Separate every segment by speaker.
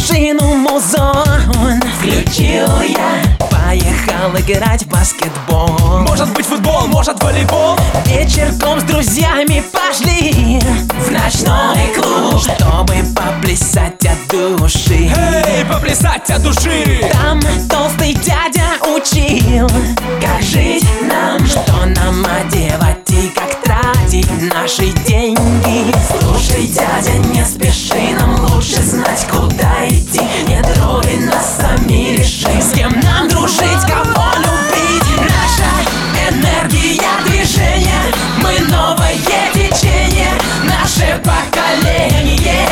Speaker 1: машину музон включил я, поехал играть в баскетбол.
Speaker 2: Может быть футбол, может волейбол.
Speaker 1: Вечерком с друзьями пошли в ночной клуб, чтобы поплясать от души.
Speaker 2: Эй, поплясать от души.
Speaker 1: Там толстый дядя учил, как жить нам, что нам одевать и как тратить наши деньги. Слушай, дядя, не спеши, нам лучше знать, куда идти. Не трогай нас, сами решим, с кем нам дружить, кого любить. Наша энергия движения, мы новое течение, наше поколение.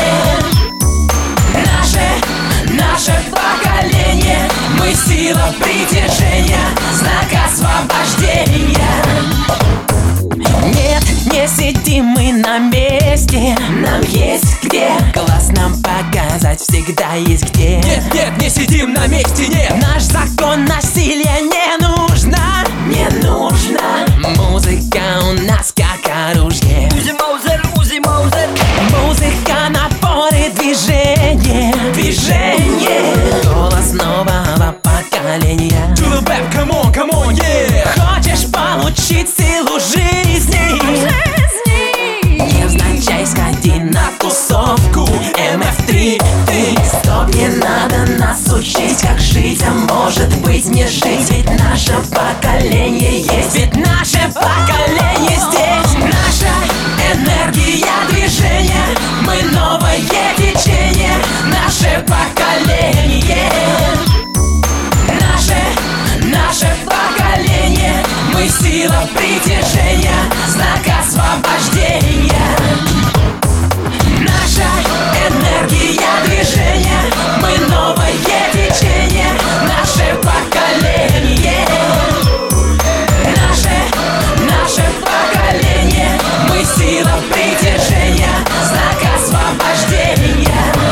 Speaker 1: Наше поколение, мы сила притяжения, знак освобождения. Нет, не сидим мы на месте, нам есть где класс нам показать, всегда есть где.
Speaker 2: Нет, не сидим на месте, нет.
Speaker 1: Наш закон насилия не нужно, не нужно. Музыка у нас как оружие.
Speaker 3: Узи Маузер, Узи Маузер.
Speaker 1: Музыка, напор и движение, движение. Голос нового поколения.
Speaker 2: To the back, come on, yeah.
Speaker 1: Хочешь получить силу жизни? Невзначай сходи на тусовку MF3. Ты стоп, не надо нас учить, как жить, а может быть не жить. Ведь наше поколение есть, ведь наше поколение здесь. Наша энергия движения, мы новое течение, наше поколение. Наше поколение, мы сила притяжения, знак освобождения. Наша энергия движения, мы новое течение, наше поколение. Наше поколение, мы сила притяжения, знак освобождения.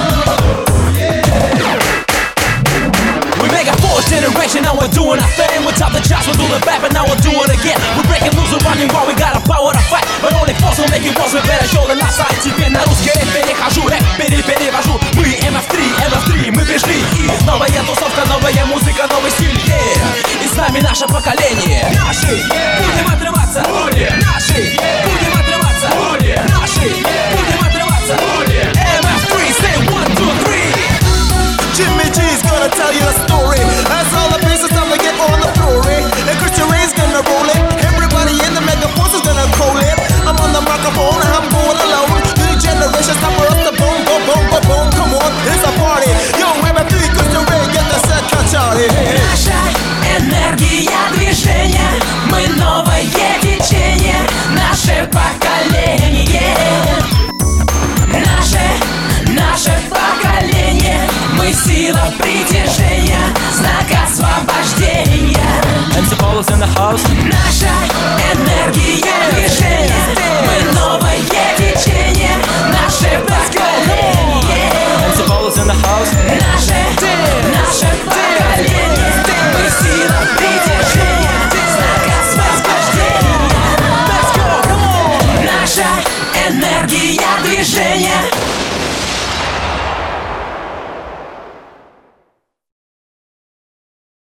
Speaker 2: Generation, now we're doing our thing. We top the charts, we'll do it back, but now we'll do it again. We're breaking loose, we're running while we got a power to fight. But only force will make it worse, we better show the last side. Теперь на русский рэп перехожу, рэп перевожу. Мы MF3, мы пришли. И новая тусовка, новая музыка, новый стиль, yeah. И с нами наше поколение. Наши, будем отрываться. Наши, будем отрываться. Наши, будем отрываться. MF3, say 1, 2, 3.
Speaker 4: Jimmy G's gonna tell you a story. As all the pieces time to get on the floor, eh? And Christian Ray's gonna roll it. Everybody in the megaphone is gonna call it. I'm on the microphone and I'm going alone. New generation, time for us to boom, boom, boom, boom, boom. Come on, it's a party. Yo, MF3, Christian Ray, get the set, catch out here.
Speaker 1: Наша энергия движения, мы новое течение, наше поколение. Наше поколение, мы сила притяжения, знак освобождения.
Speaker 2: MC Paulus in the house.
Speaker 1: Наша энергия движения, мы новое течение, наше поколение.
Speaker 2: MC Paulus in the house.
Speaker 1: Наше поколение, мы сила притяжения, знак освобождения. Наша энергия движения.